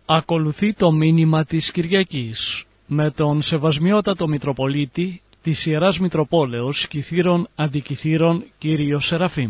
Ακολουθεί το μήνυμα της Κυριακής με τον Σεβασμιότατο Μητροπολίτη της Ιεράς Μητροπόλεως Κιθήρων Αντικιθήρων κύριο Σεραφείμ.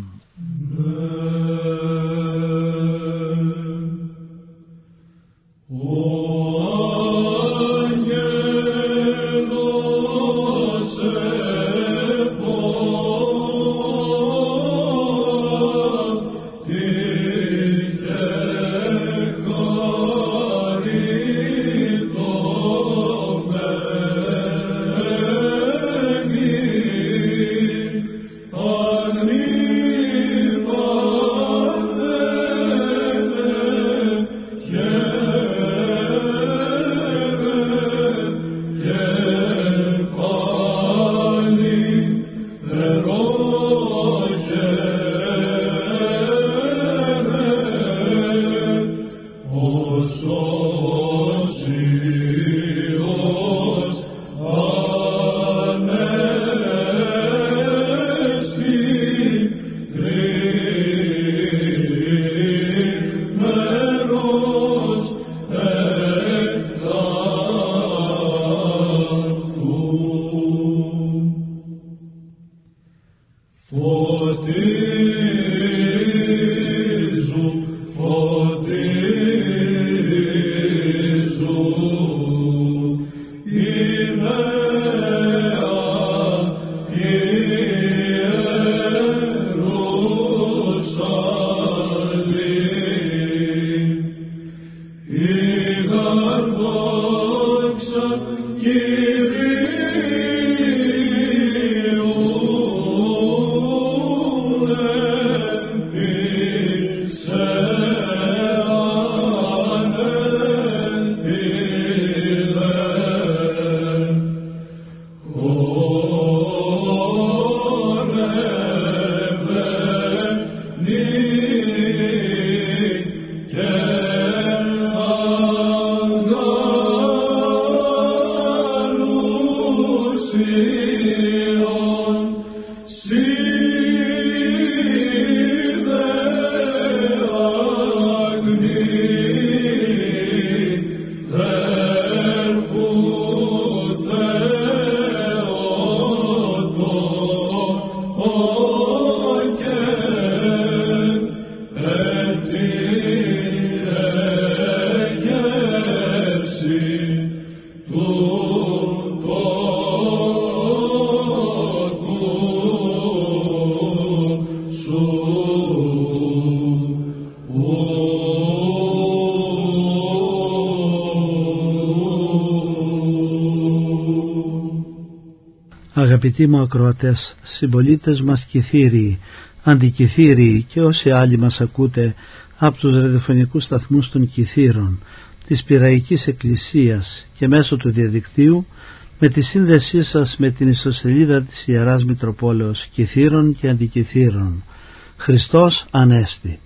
Αγαπητοί μου ακροατές, συμπολίτες μας Κιθύριοι, Αντικιθύριοι και όσοι άλλοι μας ακούτε από τους ραδιοφωνικούς σταθμούς των Κιθήρων, της Πειραϊκής Εκκλησίας και μέσω του διαδικτύου, με τη σύνδεσή σας με την ιστοσελίδα της Ιεράς Μητροπόλεως Κιθήρων και Αντικιθήρων. Χριστός Ανέστη.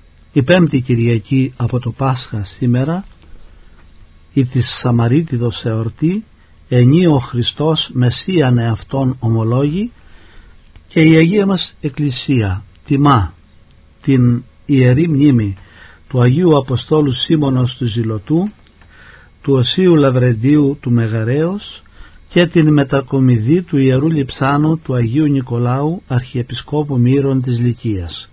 Η πέμπτη Κυριακή από το Πάσχα σήμερα, η της Σαμαρίτιδος εορτή, ενεί ο Χριστός Μεσσίαν εαυτόν ομολόγη, και η Αγία μας Εκκλησία τιμά την ιερή μνήμη του Αγίου Αποστόλου Σίμωνος του Ζηλωτού, του Οσίου Λαβρεντίου του Μεγαρέως και την μετακομιδή του Ιερού Λειψάνου του Αγίου Νικολάου Αρχιεπισκόπου Μύρων της Λυκίας.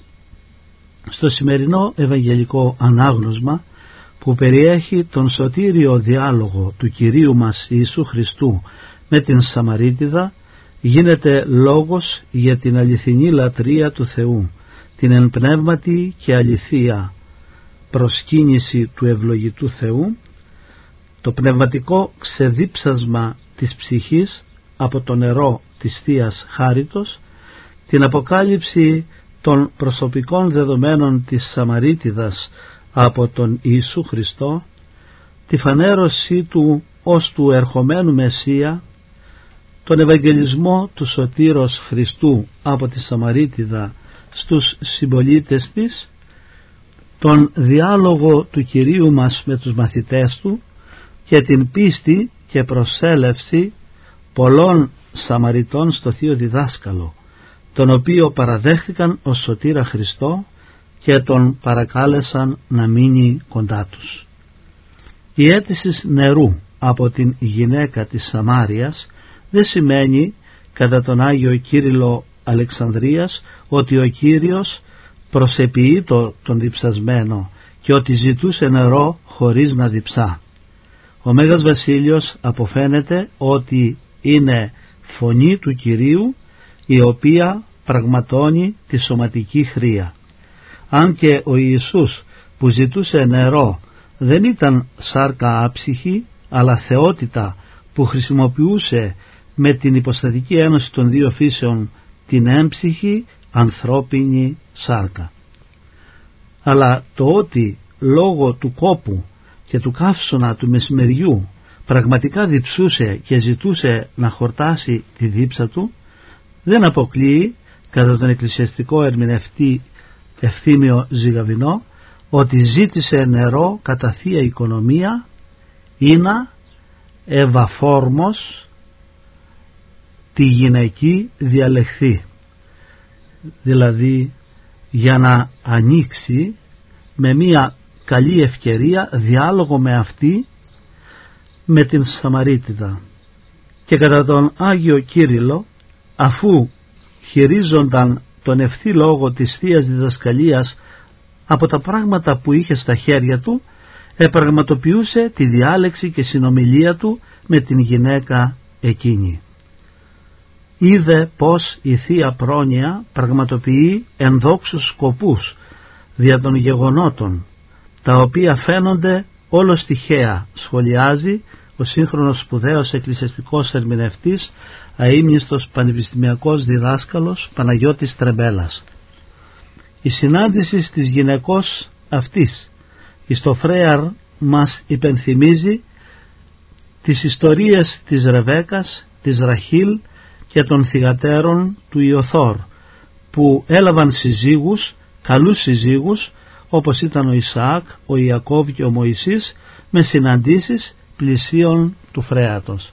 Στο σημερινό Ευαγγελικό Ανάγνωσμα, που περιέχει τον σωτήριο διάλογο του Κυρίου μας Ιησού Χριστού με την Σαμαρίτιδα, γίνεται λόγος για την αληθινή λατρεία του Θεού, την εν πνεύματι και αληθεία προσκύνηση του ευλογητού Θεού, το πνευματικό ξεδίψασμα της ψυχής από το νερό της Θείας Χάριτος, την αποκάλυψη των προσωπικών δεδομένων της Σαμαρίτιδας από τον Ιησού Χριστό, τη φανέρωση του ως του ερχομένου Μεσσία, τον Ευαγγελισμό του Σωτήρος Χριστού από τη Σαμαρίτιδα στους συμπολίτες της, τον διάλογο του Κυρίου μας με τους μαθητές του και την πίστη και προσέλευση πολλών Σαμαριτών στο Θείο Διδάσκαλο, τον οποίο παραδέχθηκαν ως σωτήρα Χριστό και τον παρακάλεσαν να μείνει κοντά τους. Η αίτηση νερού από την γυναίκα της Σαμάριας δεν σημαίνει κατά τον Άγιο Κύριλλο Αλεξανδρίας ότι ο Κύριος προσεποιεί τον διψασμένο και ότι ζητούσε νερό χωρίς να διψά. Ο Μέγας Βασίλειος αποφαίνεται ότι είναι φωνή του Κυρίου η οποία πραγματώνει τη σωματική χρία. Αν και ο Ιησούς που ζητούσε νερό δεν ήταν σάρκα άψυχη αλλά θεότητα που χρησιμοποιούσε με την υποστατική ένωση των δύο φύσεων την έμψυχη ανθρώπινη σάρκα. Αλλά το ότι λόγω του κόπου και του καύσωνα του μεσημεριού πραγματικά διψούσε και ζητούσε να χορτάσει τη δίψα του δεν αποκλείει κατά τον εκκλησιαστικό ερμηνευτή Ευθύμιο Ζυγαβινό ότι ζήτησε νερό κατά θεία οικονομία ήνα ευαφόρμος τη γυναική διαλεχθεί, δηλαδή για να ανοίξει με μια καλή ευκαιρία διάλογο με αυτή, με την Σαμαρίτιδα. Και κατά τον Άγιο Κύριλλο, αφού χειρίζονταν τον ευθύ λόγο της Θείας Διδασκαλίας από τα πράγματα που είχε στα χέρια του, επραγματοποιούσε τη διάλεξη και συνομιλία του με την γυναίκα εκείνη. Είδε πως η Θεία Πρόνοια πραγματοποιεί ενδόξους σκοπούς δια των γεγονότων, τα οποία φαίνονται όλος τυχαία, σχολιάζει ο σύγχρονος σπουδαίος εκκλησιαστικός ερμηνευτής αείμνηστος πανεπιστημιακός διδάσκαλος Παναγιώτης Τρεμπέλας. Η συνάντηση της γυναικός αυτής εις το Φρέαρ μας υπενθυμίζει τις ιστορίες της Ρεβέκας, της Ραχήλ και των θυγατέρων του Ιωθόρ, που έλαβαν συζύγους, καλούς συζύγους, όπως ήταν ο Ισαάκ, ο Ιακώβ και ο Μωυσής, με συναντήσεις πλησίων του φρέατος.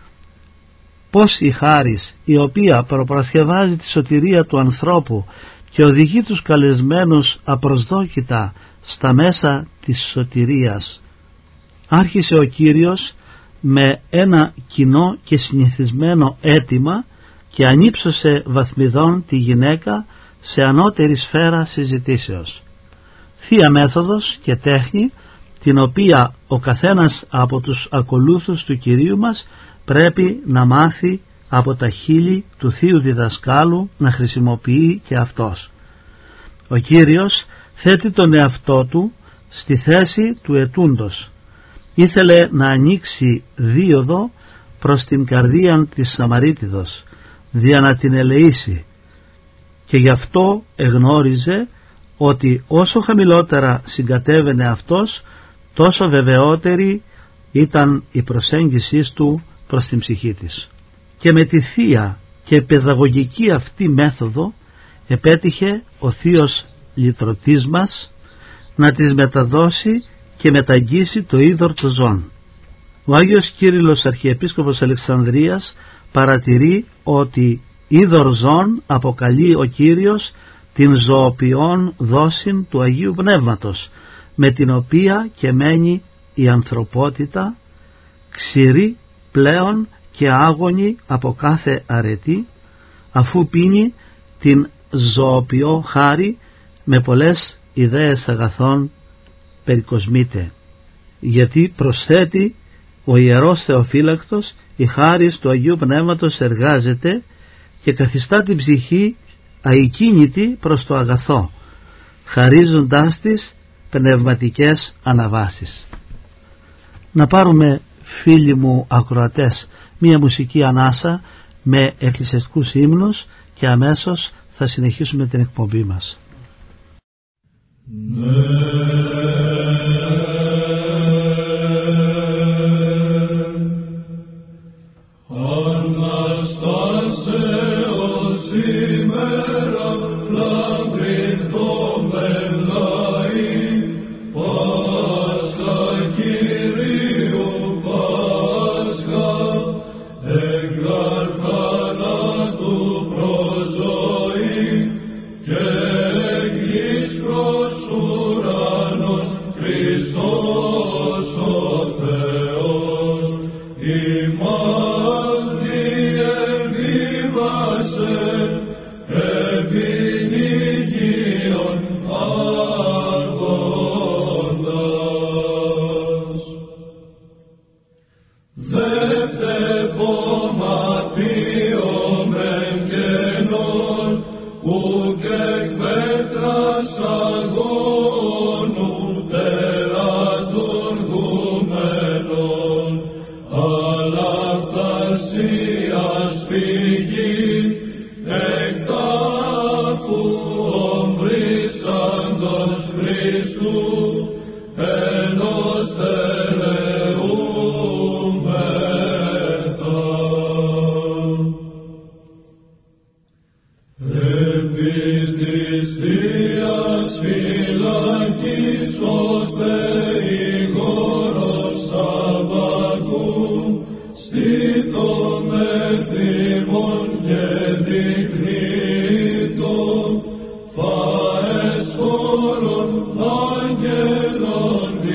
Πώς η χάρις, η οποία προπαρασκευάζει τη σωτηρία του ανθρώπου και οδηγεί τους καλεσμένους απροσδόκητα στα μέσα της σωτηρίας, άρχισε ο Κύριος με ένα κοινό και συνηθισμένο αίτημα και ανύψωσε βαθμιδών τη γυναίκα σε ανώτερη σφαίρα συζητήσεως. Θεία μέθοδος και τέχνη, την οποία ο καθένας από τους ακολούθους του Κυρίου μας πρέπει να μάθει από τα χείλη του Θείου Διδασκάλου να χρησιμοποιεί και αυτός. Ο Κύριος θέτει τον εαυτό του στη θέση του ετούντος. Ήθελε να ανοίξει δίωδο προς την καρδία της Σαμαρίτιδος, δια να την ελεήσει, και γι' αυτό εγνώριζε ότι όσο χαμηλότερα συγκατέβαινε αυτός, τόσο βεβαιότερη ήταν η προσέγγιση του προς την ψυχή της. Και με τη θεία και παιδαγωγική αυτή μέθοδο επέτυχε ο θείος λυτρωτής μας να τις μεταδώσει και μεταγγίσει το είδωρ των ζών. Ο Άγιος Κύριλλος Αρχιεπίσκοπος Αλεξανδρίας παρατηρεί ότι είδωρ ζών αποκαλεί ο Κύριος την ζωοποιών δόσιν του Αγίου Πνεύματος, με την οποία και μένει η ανθρωπότητα ξηρή πλέον και άγωνη από κάθε αρετή, αφού πίνει την ζωοποιό χάρη με πολλές ιδέες αγαθών περικοσμείται, γιατί προσθέτει ο Ιερός Θεοφύλακτος η χάρις του Αγίου Πνεύματος εργάζεται και καθιστά την ψυχή αικίνητη προς το αγαθό, χαρίζοντάς της πνευματικές αναβάσεις. Να πάρουμε, φίλοι μου ακροατές, μία μουσική ανάσα με εκκλησιαστικούς ύμνους και αμέσως θα συνεχίσουμε την εκπομπή μας. Και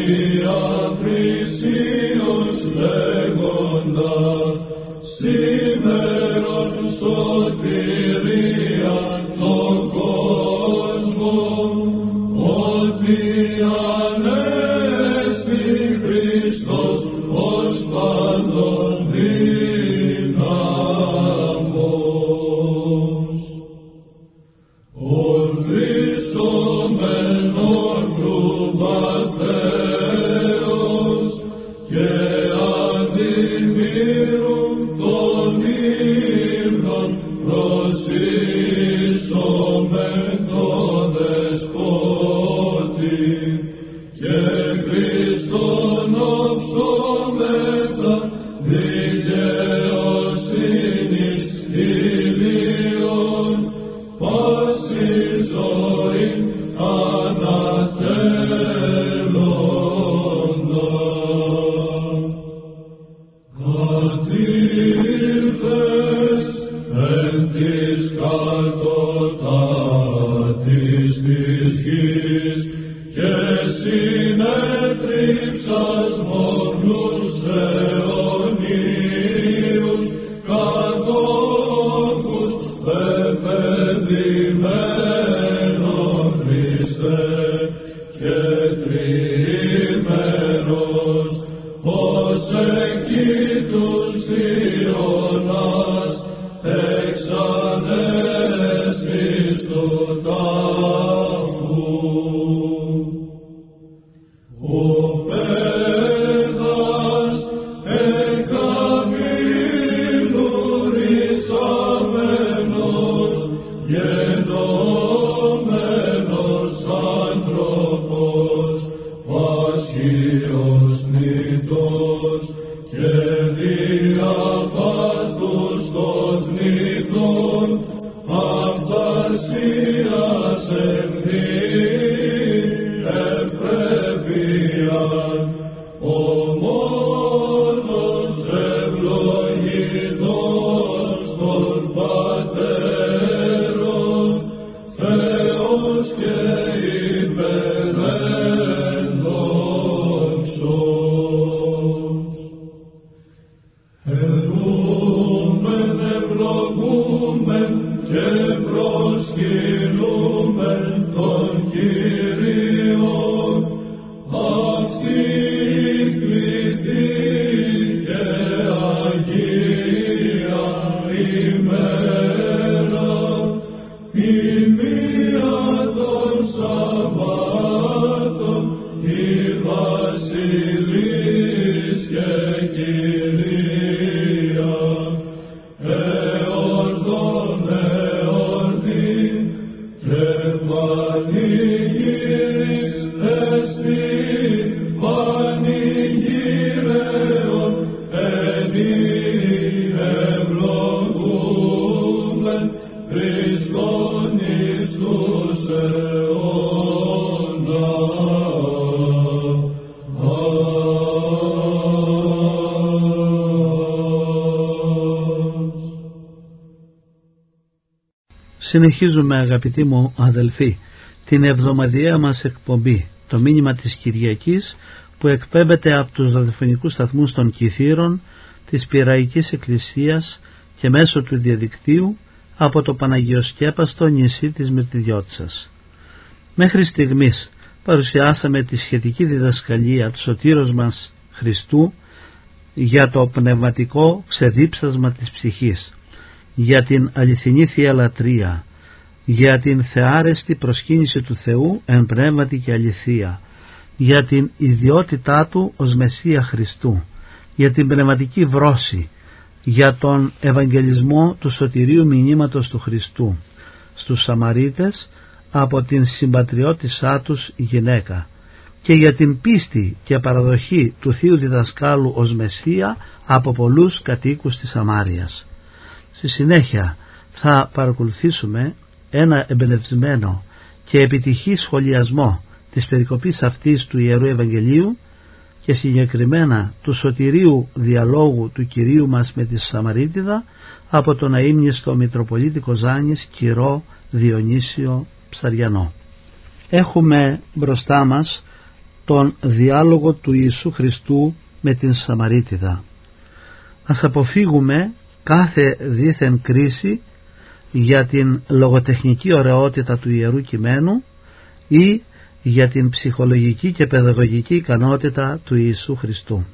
Συνεχίζουμε, αγαπητοί μου αδελφοί, την εβδομαδιαία μας εκπομπή, το μήνυμα της Κυριακής, που εκπέμπεται από τους ραδιοφωνικούς σταθμούς των Κιθήρων, της Πειραϊκής Εκκλησίας και μέσω του διαδικτύου από το Παναγιοσκέπαστο νησί της Μυρτιδιώτσας. Μέχρι στιγμής παρουσιάσαμε τη σχετική διδασκαλία του σωτήρος μας Χριστού για το πνευματικό ξεδίψασμα της ψυχής, για την αληθινή Θεία Λατρεία, για την θεάρεστη προσκύνηση του Θεού εν πνεύματι και αληθεία, για την ιδιότητά Του ως Μεσσία Χριστού, για την πνευματική βρώση, για τον Ευαγγελισμό του σωτηρίου μηνύματος του Χριστού στους Σαμαρίτες από την συμπατριώτησά τους γυναίκα, και για την πίστη και παραδοχή του Θείου Διδασκάλου ως Μεσσία από πολλούς κατοίκους της Σαμάριας. Στη συνέχεια θα παρακολουθήσουμε ένα εμπνευσμένο και επιτυχή σχολιασμό της περικοπής αυτής του Ιερού Ευαγγελίου και συγκεκριμένα του σωτηρίου διαλόγου του Κυρίου μας με τη Σαμαρίτιδα από τον αείμνηστο Μητροπολίτη Κοζάνης Κυρώ Διονύσιο Ψαριανό. Έχουμε μπροστά μας τον διάλογο του Ιησού Χριστού με την Σαμαρίτιδα. Ας αποφύγουμε κάθε δίθεν κρίση για την λογοτεχνική ωραιότητα του Ιερού Κειμένου ή για την ψυχολογική και παιδαγωγική ικανότητα του Ιησού Χριστού.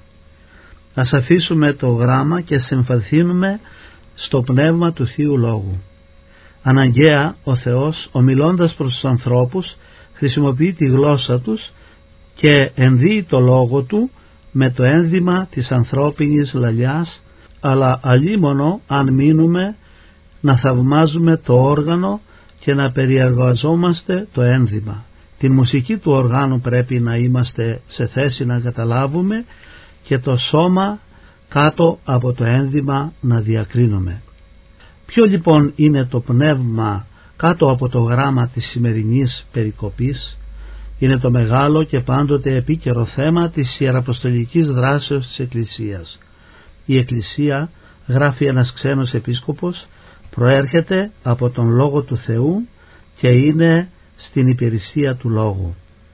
Ας αφήσουμε το γράμμα και συμφαθύνουμε στο πνεύμα του Θείου Λόγου. Αναγκαία ο Θεός, ομιλώντας προς τους ανθρώπους, χρησιμοποιεί τη γλώσσα τους και ενδύει το λόγο του με το ένδυμα της ανθρώπινης λαλιάς, αλλά αλίμονο αν μείνουμε να θαυμάζουμε το όργανο και να περιεργαζόμαστε το ένδυμα. Την μουσική του οργάνου πρέπει να είμαστε σε θέση να καταλάβουμε και το σώμα κάτω από το ένδυμα να διακρίνουμε. Ποιο λοιπόν είναι το πνεύμα κάτω από το γράμμα της σημερινής περικοπής? Είναι το μεγάλο και πάντοτε επίκαιρο θέμα της ιεραποστολικής δράσεως της Εκκλησίας. Η Εκκλησία, γράφει ένας ξένος επίσκοπος, προέρχεται από τον Λόγο του Θεού και είναι στην υπηρεσία του Λόγου.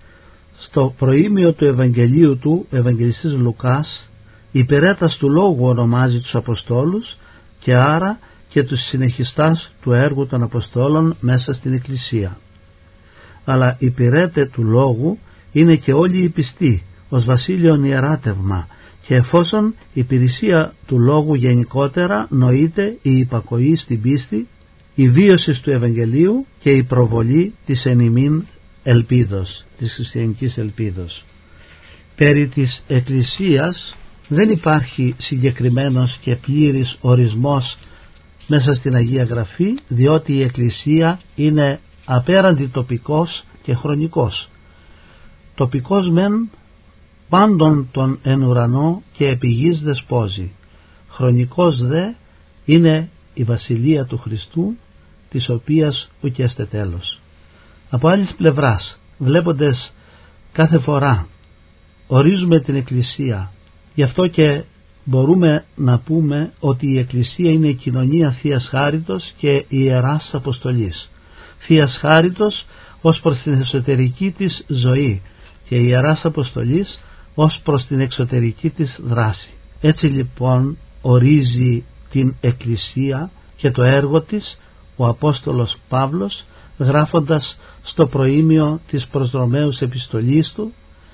Στο προήμιο του Ευαγγελίου του, Ευαγγελιστής Λουκάς, υπηρέτας του Λόγου ονομάζει τους Αποστόλους και άρα και τους συνεχιστάς του έργου των Αποστόλων μέσα στην Εκκλησία. Αλλά υπηρέτε του Λόγου είναι και όλοι οι πιστοί ως βασίλειον ιεράτευμα, και εφόσον η υπηρεσία του Λόγου γενικότερα νοείται η υπακοή στην πίστη, η βίωση του Ευαγγελίου και η προβολή της εν ημίν ελπίδος, της χριστιανικής ελπίδος. Περί της Εκκλησίας δεν υπάρχει συγκεκριμένος και πλήρης ορισμός μέσα στην Αγία Γραφή, διότι η Εκκλησία είναι απέραντη τοπικός και χρονικός. Τοπικός μεν πάντων τον εν ουρανό και επί γης δεσπόζει. Χρονικός δε είναι η Βασιλεία του Χριστού, της οποίας ουκέστε τέλος. Από άλλης πλευράς, βλέποντας κάθε φορά ορίζουμε την Εκκλησία, γι' αυτό και μπορούμε να πούμε ότι η Εκκλησία είναι η κοινωνία Θείας Χάριτος και Ιεράς Αποστολής. Θείας Χάριτος ως προς την εσωτερική της ζωή και Ιεράς Αποστολής ως προς την εξωτερική της δράση. Έτσι λοιπόν ορίζει την Εκκλησία και το έργο της ο Απόστολος Παύλος, γράφοντας στο προήμιο της προς Ρωμαίους επιστολής του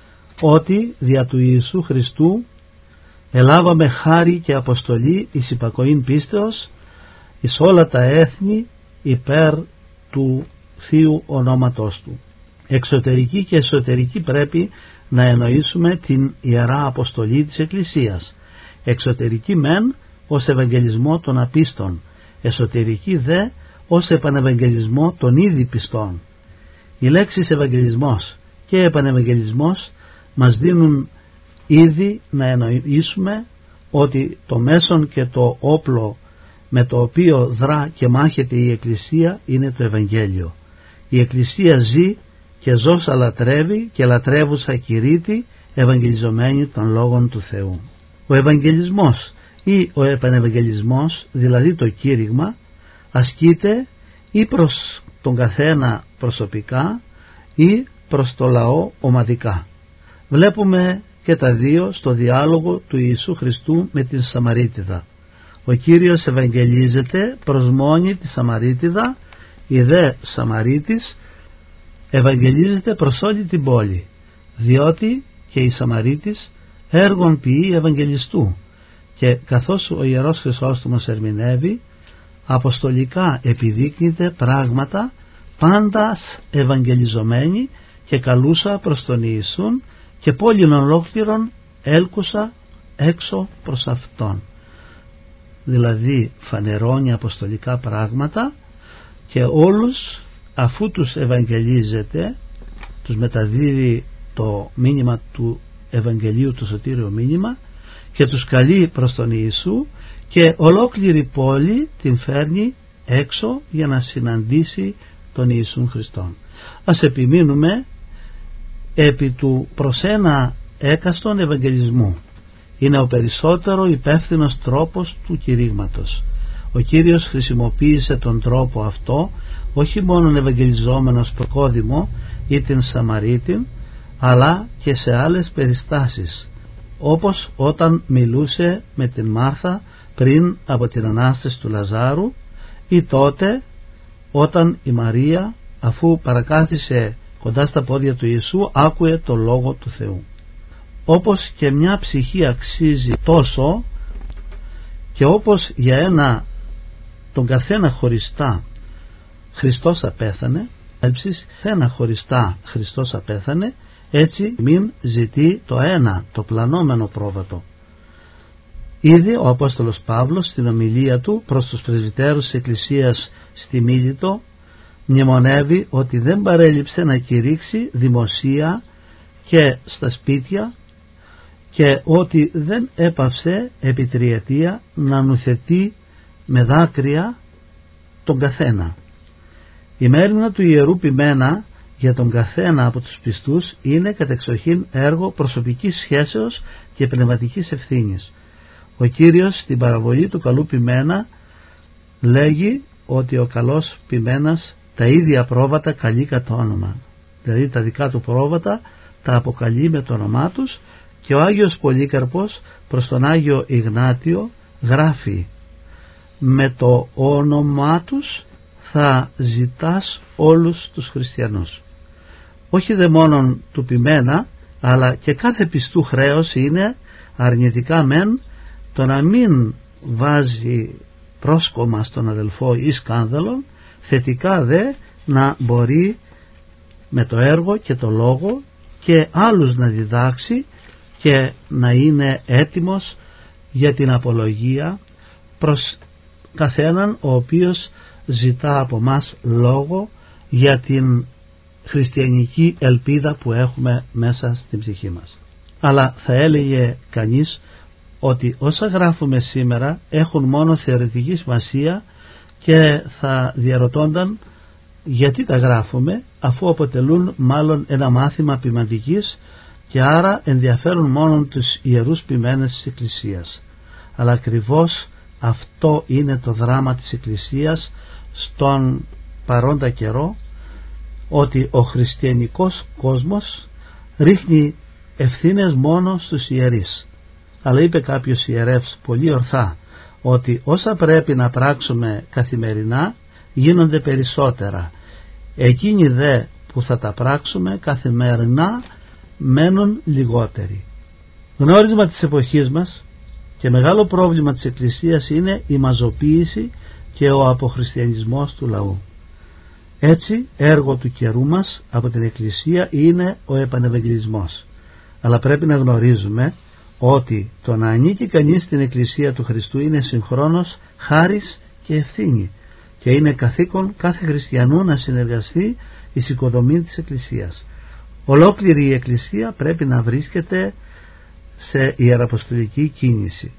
ότι δια του Ιησού Χριστού ελάβαμε χάρη και αποστολή εις υπακοήν πίστεως εις όλα τα έθνη υπέρ του Θείου ονόματός του. Εξωτερική και εσωτερική πρέπει να εννοήσουμε την Ιερά Αποστολή της Εκκλησίας. Εξωτερική μεν ως ευαγγελισμό των απίστων, εσωτερική δε ως επανευαγγελισμό των ήδη πιστών. Οι λέξεις ευαγγελισμός και επανευαγγελισμός μας δίνουν ήδη να εννοήσουμε ότι το μέσον και το όπλο με το οποίο δρά και μάχεται η Εκκλησία είναι το Ευαγγέλιο. Η Εκκλησία ζει και ζώσα λατρεύει και λατρεύουσα κηρύττει ευαγγελιζομένη των λόγων του Θεού. Ο Ευαγγελισμός ή ο επανευαγγελισμός, δηλαδή το κήρυγμα, ασκείται ή προς τον καθένα προσωπικά ή προς το λαό ομαδικά. Βλέπουμε και τα δύο στο διάλογο του Ιησού Χριστού με την Σαμαρίτιδα. Ο Κύριος ευαγγελίζεται προς μόνη τη Σαμαρίτιδα, η δε Σαμαρίτης ευαγγελίζεται προς όλη την πόλη, διότι και η Σαμαρίτης έργον ποιεί ευαγγελιστού, και καθώς ο Ιερός Χρυσόστομος ερμηνεύει, αποστολικά επιδείκνυται πράγματα πάντας ευαγγελιζομένη και καλούσα προς τον Ιησούν και πόλην ολόκληρον έλκουσα έξω προς Αυτόν. Δηλαδή φανερώνει αποστολικά πράγματα και όλους αφού τους ευαγγελίζεται, τους μεταδίδει το μήνυμα του Ευαγγελίου, το σωτήριο μήνυμα, και τους καλεί προς τον Ιησού, και ολόκληρη πόλη την φέρνει έξω για να συναντήσει τον Ιησούν Χριστόν. Ας επιμείνουμε επί του προς ένα έκαστον ευαγγελισμού. Είναι ο περισσότερο υπεύθυνος τρόπος του κηρύγματος. Ο Κύριος χρησιμοποίησε τον τρόπο αυτό όχι μόνο ευαγγελιζόμενος το Κόδημο ή την Σαμαρίτην, αλλά και σε άλλες περιστάσεις, όπως όταν μιλούσε με την Μάρθα πριν από την Ανάσταση του Λαζάρου, ή τότε όταν η Μαρία, αφού παρακάθισε κοντά στα πόδια του Ιησού, άκουε το Λόγο του Θεού. Όπως και μια ψυχή αξίζει τόσο, και όπως για τον καθένα χωριστά Χριστός απέθανε, ένα χωριστά Χριστός απέθανε, έτσι μην ζητεί το ένα, το πλανόμενο πρόβατο. Ήδη ο Απόστολος Παύλος στην ομιλία του προς τους πρεσβυτέρους της Εκκλησίας στη Μίλητο μνημονεύει ότι δεν παρέλειψε να κηρύξει δημοσία και στα σπίτια, και ότι δεν έπαυσε επί τριετία να νουθετεί με δάκρυα τον καθένα. Η μέριμνα του Ιερού Ποιμένα για τον καθένα από τους πιστούς είναι κατεξοχήν έργο προσωπικής σχέσεως και πνευματικής ευθύνης. Ο Κύριος στην παραβολή του καλού ποιμένα λέγει ότι ο καλός ποιμένας τα ίδια πρόβατα καλεί κατά όνομα, δηλαδή τα δικά του πρόβατα τα αποκαλεί με το όνομά τους, και ο Άγιος Πολύκαρπος προς τον Άγιο Ιγνάτιο γράφει: με το όνομά τους θα ζητάς όλους τους χριστιανούς. Όχι δε μόνον του ποιμένα, αλλά και κάθε πιστού χρέος είναι αρνητικά μεν το να μην βάζει πρόσκομα στον αδελφό ή σκάνδαλο, θετικά δε να μπορεί με το έργο και το λόγο και άλλους να διδάξει και να είναι έτοιμος για την απολογία προς καθέναν ο οποίος ζητά από μας λόγο για την χριστιανική ελπίδα που έχουμε μέσα στην ψυχή μας. Αλλά θα έλεγε κανείς ότι όσα γράφουμε σήμερα έχουν μόνο θεωρητική σημασία, και θα διαρωτώνταν γιατί τα γράφουμε, αφού αποτελούν μάλλον ένα μάθημα ποιμαντικής και άρα ενδιαφέρουν μόνο τους ιερούς ποιμένες της Εκκλησίας. Αλλά ακριβώς αυτό είναι το δράμα της Εκκλησίας στον παρόντα καιρό, ότι ο χριστιανικός κόσμος ρίχνει ευθύνες μόνο στους ιερείς. Αλλά είπε κάποιος ιερεύς πολύ ορθά ότι όσα πρέπει να πράξουμε καθημερινά γίνονται περισσότερα, εκείνοι δε που θα τα πράξουμε καθημερινά μένουν λιγότεροι. Γνώρισμα της εποχής μας και μεγάλο πρόβλημα της Εκκλησίας είναι η μαζοποίηση και ο αποχριστιανισμός του λαού. Έτσι έργο του καιρού μας από την Εκκλησία είναι ο επανευαγγελισμός. Αλλά πρέπει να γνωρίζουμε ότι το να ανήκει κανείς στην Εκκλησία του Χριστού είναι συγχρόνως χάρις και ευθύνη, και είναι καθήκον κάθε χριστιανού να συνεργαστεί εις οικοδομή της Εκκλησίας. Ολόκληρη η Εκκλησία πρέπει να βρίσκεται σε ιεραποστολική κίνηση,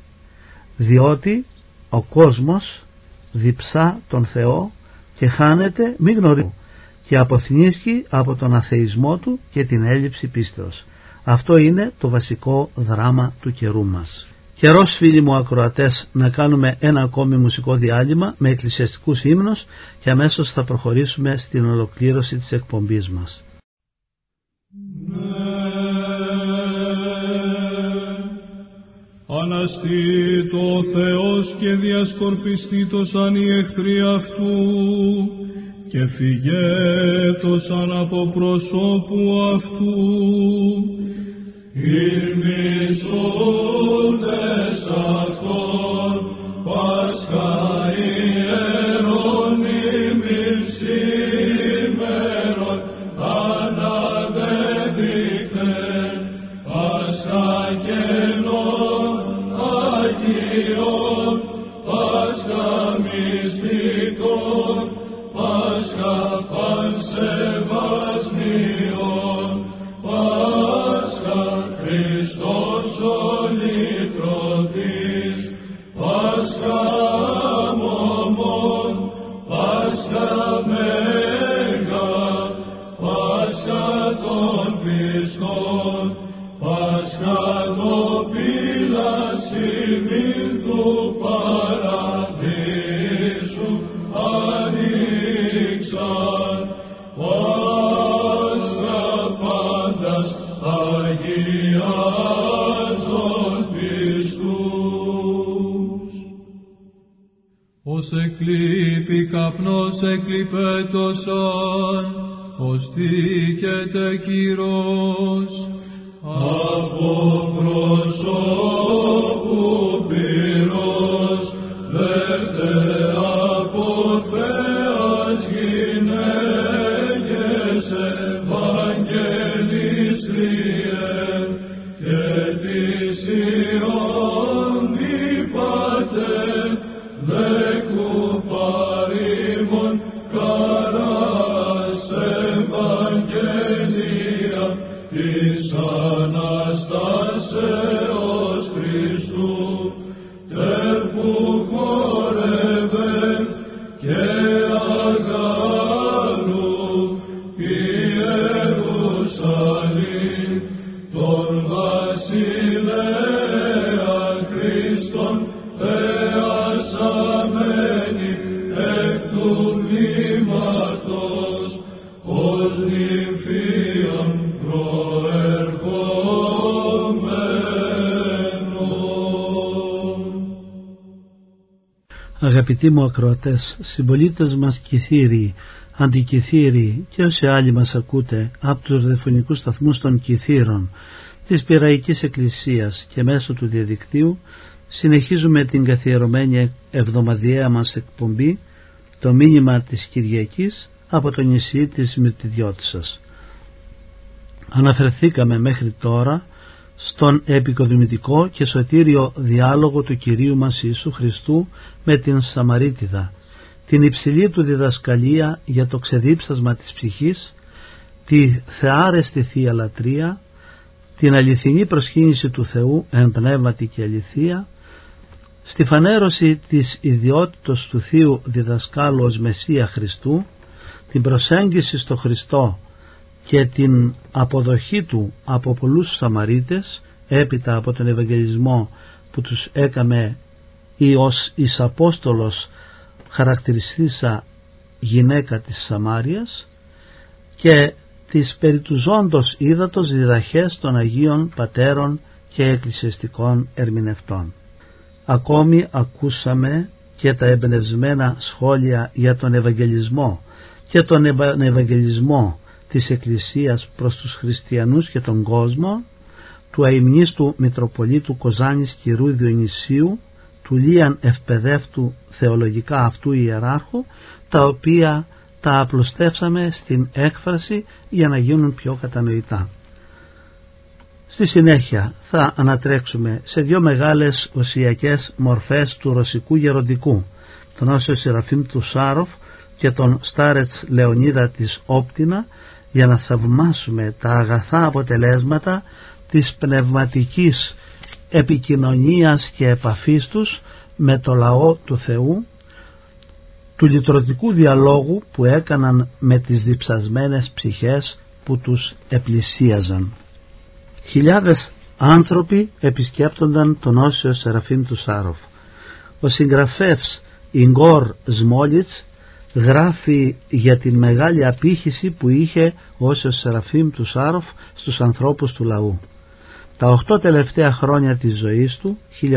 διότι ο κόσμος διψά τον Θεό και χάνεται μη γνωρίζει και αποθνίσκει από τον αθεισμό του και την έλλειψη πίστεως. Αυτό είναι το βασικό δράμα του καιρού μας. Καιρός, φίλοι μου ακροατές, να κάνουμε ένα ακόμη μουσικό διάλειμμα με εκκλησιαστικούς ύμνους και αμέσως θα προχωρήσουμε στην ολοκλήρωση της εκπομπής μας. Αναστεί το Θεός και διασκορπιστήτωσαν οι εχθροί αυτού και φυγέτωσαν από προσώπου αυτού. Ηρμήσοντες αυτόν Πάσχα ιερών ημίν σήμερον αναδεδείχθεν Πάσχα καινών Αγίων Πάσχα μυστικών Πάσχα πανσεβασμίων Πάσχα Χριστός ο λυτρωτής Πάσχα μωμόν Πάσχα μέγα Πάσχα των πιστών Πάσχα το πυλασιμήν του παραδείσου ανοίξαν Πάσχα πάντας αγιάζων πιστούς. Ως εκλείπει καπνός εκλειπέτωσαν, ως τίκεται κυρός. Από προσώπου πυρός, δεύτε από Θεάς γυναίκες Ευαγγελίστριε, και της Ιών είπατε, δέκου παρήμων καράς Ευαγγελία της Αναστάσεως Χριστού, τερπού χόρευε και αγάλου Ιερουσαλήμ, τον βασιλέα Χριστόν θεασαμένη εκ του βήματος, ως νυμφίων προερχόμενον. Αγαπητοί μου ακροατές, συμπολίτες μας Κιθύριοι, Αντικιθύριοι και όσοι άλλοι μας ακούτε από τους ραδιοφωνικούς σταθμούς των Κιθύρων της Πειραϊκής Εκκλησίας και μέσω του διαδικτύου, συνεχίζουμε την καθιερωμένη εβδομαδιαία μας εκπομπή, το μήνυμα της Κυριακής από το νησί της Μυρτιδιώτισσας. Αναφερθήκαμε μέχρι τώρα στον επικοδημητικό και σωτήριο διάλογο του Κυρίου μας Ιησού Χριστού με την Σαμαρίτιδα, την υψηλή του διδασκαλία για το ξεδίψασμα της ψυχής, τη θεάρεστη Θεία Λατρεία, την αληθινή προσκύνηση του Θεού εν πνεύματι και αληθεία, στη φανέρωση της ιδιότητος του Θείου Διδασκάλου ως Μεσσία Χριστού, την προσέγγιση στο Χριστό και την αποδοχή του από πολλούς Σαμαρίτες, έπειτα από τον Ευαγγελισμό που τους έκαμε ή ως εις Απόστολος χαρακτηριστήσα γυναίκα της Σαμάριας, και τις περί του ζώντος ύδατος διδαχές των Αγίων Πατέρων και εκκλησιαστικών ερμηνευτών. Ακόμη ακούσαμε και τα εμπνευσμένα σχόλια για τον Ευαγγελισμό και τον Ευαγγελισμό της Εκκλησίας προς τους χριστιανούς και τον κόσμο, του αημνίστου Μητροπολίτου Κοζάνης Κυρού Διονυσίου, του Λίαν Ευπαιδεύτου θεολογικά αυτού ιεράρχου, τα οποία τα απλουστεύσαμε στην έκφραση για να γίνουν πιο κατανοητά. Στη συνέχεια θα ανατρέξουμε σε δύο μεγάλες οσιακές μορφές του ρωσικού γεροντικού, τον Όσιο Σεραφείμ του Σάροφ και τον Στάρετς Λεωνίδα της Όπτινα, για να θαυμάσουμε τα αγαθά αποτελέσματα της πνευματικής επικοινωνίας και επαφής τους με το λαό του Θεού, του λυτρωτικού διαλόγου που έκαναν με τις διψασμένες ψυχές που τους επλησίαζαν. Χιλιάδες άνθρωποι επισκέπτονταν τον Όσιο Σεραφείμ του Σάροφ. Ο συγγραφεύς Ιγκόρ Σμόλιτς γράφει για την μεγάλη απήχηση που είχε ο Όσιος Σεραφείμ του Σάροφ στους ανθρώπους του λαού. Τα 8 τελευταία χρόνια της ζωής του,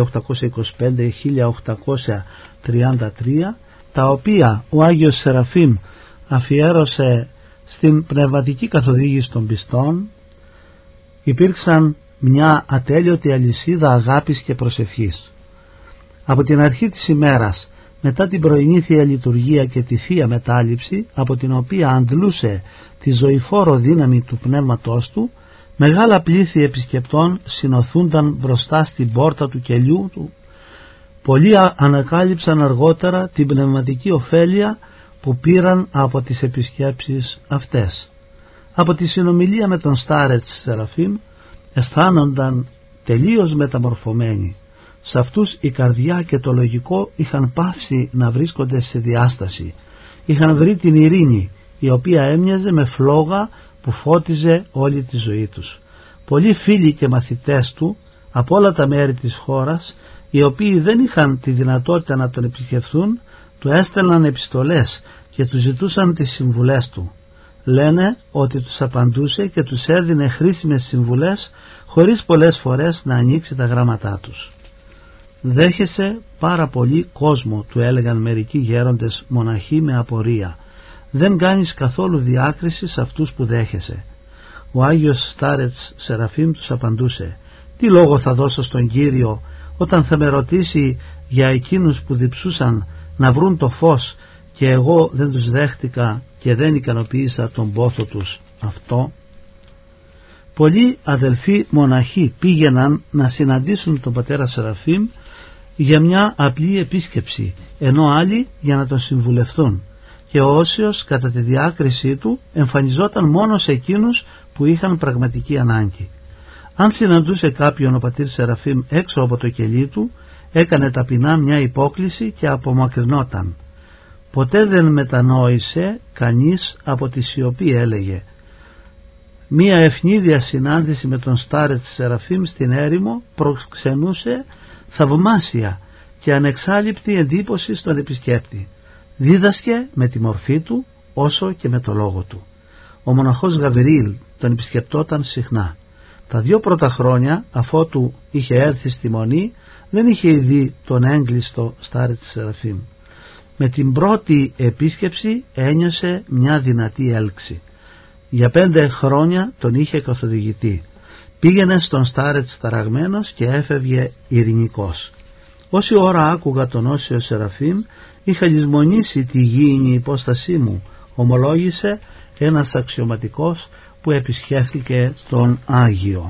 1825-1833, τα οποία ο Άγιος Σεραφείμ αφιέρωσε στην πνευματική καθοδήγηση των πιστών, υπήρξαν μια ατέλειωτη αλυσίδα αγάπης και προσευχής. Από την αρχή της ημέρας, μετά την πρωινή Θεία Λειτουργία και τη Θεία Μετάληψη, από την οποία αντλούσε τη ζωηφόρο δύναμη του πνεύματός του, μεγάλα πλήθη επισκεπτών συνοθούνταν μπροστά στην πόρτα του κελιού του. Πολλοί ανακάλυψαν αργότερα την πνευματική ωφέλεια που πήραν από τις επισκέψεις αυτές. Από τη συνομιλία με τον Στάρετς Σεραφείμ αισθάνονταν τελείως μεταμορφωμένοι. Σε αυτούς η καρδιά και το λογικό είχαν πάυσει να βρίσκονται σε διάσταση. Είχαν βρει την ειρήνη, η οποία έμοιαζε με φλόγα που φώτιζε όλη τη ζωή τους. Πολλοί φίλοι και μαθητές του από όλα τα μέρη της χώρας, οι οποίοι δεν είχαν τη δυνατότητα να τον επισκεφθούν, του έστελναν επιστολές και του ζητούσαν τις συμβουλές του. Λένε ότι τους απαντούσε και τους έδινε χρήσιμες συμβουλές χωρίς πολλές φορές να ανοίξει τα γράμματά τους. «Δέχεσαι πάρα πολύ κόσμο», του έλεγαν μερικοί γέροντες μοναχοί με απορία. «Δεν κάνεις καθόλου διάκριση σε αυτούς που δέχεσαι». Ο Άγιος Στάρετς Σεραφείμ τους απαντούσε: «Τι λόγο θα δώσω στον Κύριο όταν θα με ρωτήσει για εκείνους που διψούσαν να βρουν το φως και εγώ δεν τους δέχτηκα και δεν ικανοποίησα τον πόθο τους αυτό?» Πολλοί αδελφοί μοναχοί πήγαιναν να συναντήσουν τον πατέρα Σεραφείμ για μια απλή επίσκεψη, ενώ άλλοι για να τον συμβουλευτούν, και ο Όσιος κατά τη διάκρισή του εμφανιζόταν μόνο σε εκείνους που είχαν πραγματική ανάγκη. Αν συναντούσε κάποιον ο πατήρ Σεραφείμ έξω από το κελί του, έκανε ταπεινά μια υπόκλιση και απομακρυνόταν. Ποτέ δεν μετανόησε κανείς από τη σιωπή, έλεγε. Μία ευνίδια συνάντηση με τον Στάρετς Σεραφείμ στην έρημο προξενούσε θαυμάσια και ανεξάλειπτη εντύπωση στον επισκέπτη. Δίδασκε με τη μορφή του όσο και με το λόγο του. Ο μοναχός Γαβριήλ τον επισκεπτόταν συχνά. Τα 2 πρώτα χρόνια, αφότου είχε έρθει στη Μονή, δεν είχε ειδεί τον έγκλειστο Στάρετς Σεραφείμ. Με την πρώτη επίσκεψη ένιωσε μια δυνατή έλξη. Για 5 χρόνια τον είχε καθοδηγητή. Πήγαινε στον Στάρετς ταραγμένος και έφευγε ειρηνικός. Όση ώρα άκουγα τον Όσιο Σεραφείμ, είχα λησμονήσει τη γήινη υπόστασή μου, ομολόγησε ένας αξιωματικός που επισκέφθηκε τον Άγιο.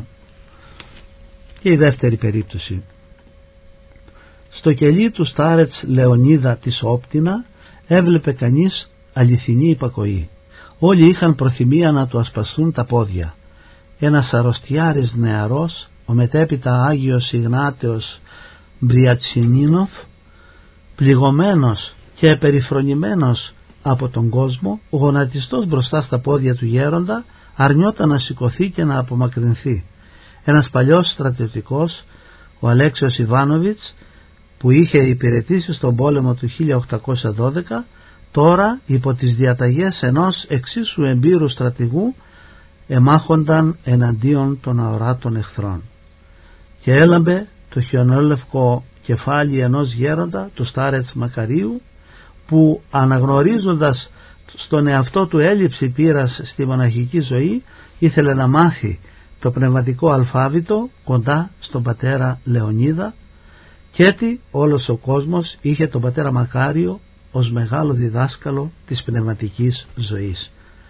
Και η δεύτερη περίπτωση. Στο κελί του Στάρετς Λεωνίδα της Όπτινα έβλεπε κανείς αληθινή υπακοή. Όλοι είχαν προθυμία να του ασπαστούν τα πόδια. Ένας αρρωστιάρης νεαρός, ο μετέπειτα Άγιος Ιγνάτεος Μπριατσινίνοφ, πληγωμένος και περιφρονημένος από τον κόσμο, γονατιστός μπροστά στα πόδια του γέροντα, αρνιόταν να σηκωθεί και να απομακρυνθεί. Ένας παλιός στρατιωτικός, ο Αλέξιος Ιβάνοβιτς, που είχε υπηρετήσει στον πόλεμο του 1812, τώρα υπό τις διαταγές ενός εξίσου εμπειρού στρατηγού εμάχονταν εναντίον των αοράτων εχθρών. Και έλαμπε το χιονόλευκο κεφάλι ενός γέροντα, του Στάρετς Μακαρίου, που αναγνωρίζοντας στον εαυτό του έλλειψη πείρας στη μοναχική ζωή, ήθελε να μάθει το πνευματικό αλφάβητο κοντά στον πατέρα Λεωνίδα, και έτσι όλος ο κόσμος είχε τον πατέρα Μακάριο ως μεγάλο διδάσκαλο της πνευματικής ζωής.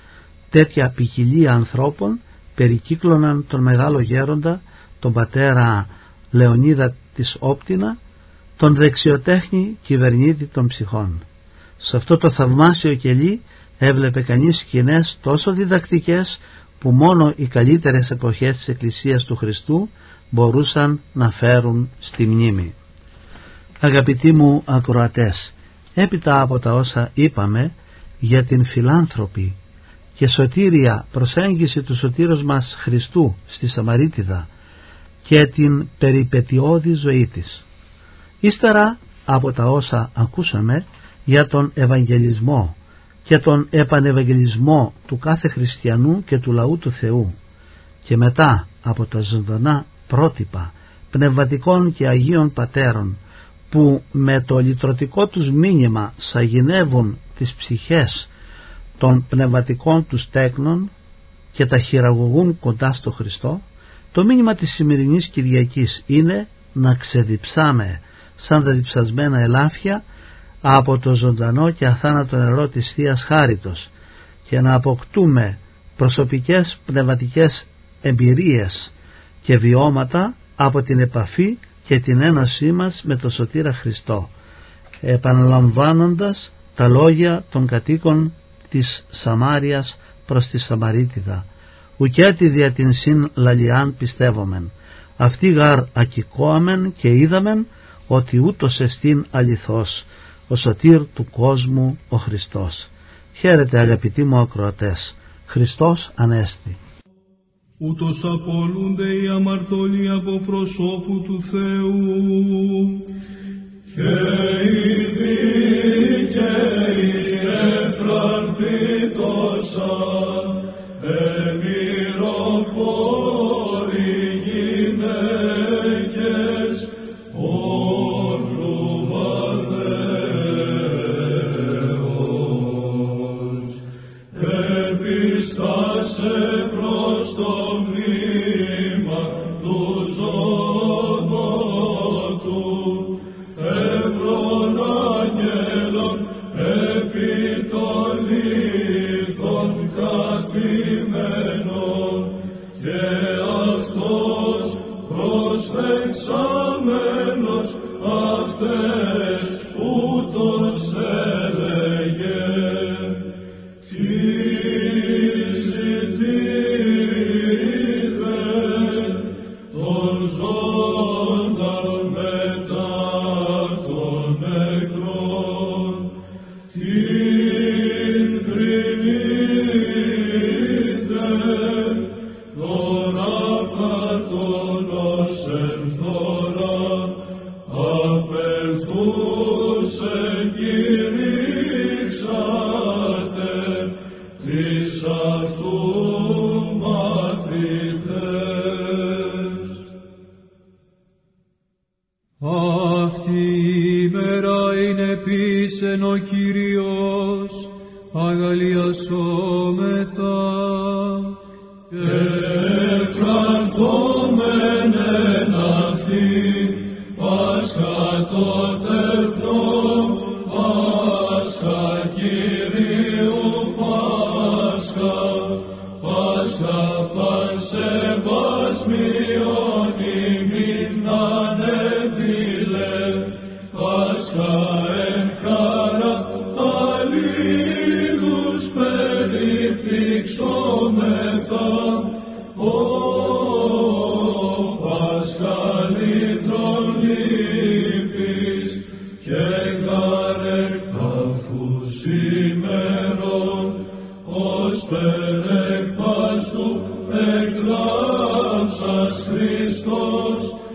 Τέτοια ποικιλία ανθρώπων περικύκλωναν τον μεγάλο γέροντα, τον πατέρα Λεωνίδα της Όπτινα, τον δεξιοτέχνη κυβερνήτη των ψυχών. Σε αυτό το θαυμάσιο κελί έβλεπε κανείς σκηνές τόσο διδακτικές που μόνο οι καλύτερες εποχές της Εκκλησίας του Χριστού μπορούσαν να φέρουν στη μνήμη. Αγαπητοί μου ακροατές, έπειτα από τα όσα είπαμε για την φιλάνθρωπη και σωτήρια προσέγγιση του σωτήρος μας Χριστού στη Σαμαρίτιδα και την περιπετειώδη ζωή της, ύστερα από τα όσα ακούσαμε για τον Ευαγγελισμό και τον επανευαγγελισμό του κάθε χριστιανού και του λαού του Θεού, και μετά από τα ζωντανά πρότυπα πνευματικών και Αγίων Πατέρων που με το λυτρωτικό τους μήνυμα σαγηνεύουν τις ψυχές των πνευματικών τους τέκνων και τα χειραγωγούν κοντά στο Χριστό, το μήνυμα της σημερινής Κυριακής είναι να ξεδιψάμε σαν τα διψασμένα ελάφια από το ζωντανό και αθάνατο νερό της Θείας Χάριτος και να αποκτούμε προσωπικές πνευματικές εμπειρίες και βιώματα από την επαφή και την ένωσή μας με το Σωτήρα Χριστό, επαναλαμβάνοντας τα λόγια των κατοίκων της Σαμάριας προς τη Σαμαρίτιδα: «Ουκέτι δια την συν λαλιάν πιστεύομεν, αυτή γαρ ακικόαμεν και είδαμεν ότι ούτως εστίν αληθώς ο σωτήρ του κόσμου ο Χριστός». Χαίρετε αγαπητοί μου ακροατές, Χριστός Ανέστη. Ούτως απολούνται οι αμαρτωλοί από προσώπου του Θεού και οι δίκαιοι εφρανθήτωσαν εμυροφόροι εξάμενος αυτές ούτως έλεγε. Τι ζητείτε τον ζώνταν μετά των νεκρών, την θρηνείτε τον αφαρτωλός ενθώρα, απελθούσε κηρύξατε τις αυτού μαθητές. Αυτή η ημέρα είναι επίσεν ο Κύριος, αγαλιασόμεθα Και φραγθόμεν εν αυτήν Πάσχα το τεπνό, Πάσχα Κυρίου Πάσχα, Πάσχα πανσεβασμιον ημίν ανεβήλε, Πάσχα εν χαρά αλλήλους περιπτύξομεθα, Πάσχα λύτρων λύπης και καρεκταφούς ημερών, ως περεκπάστου εγλάψας Χριστός,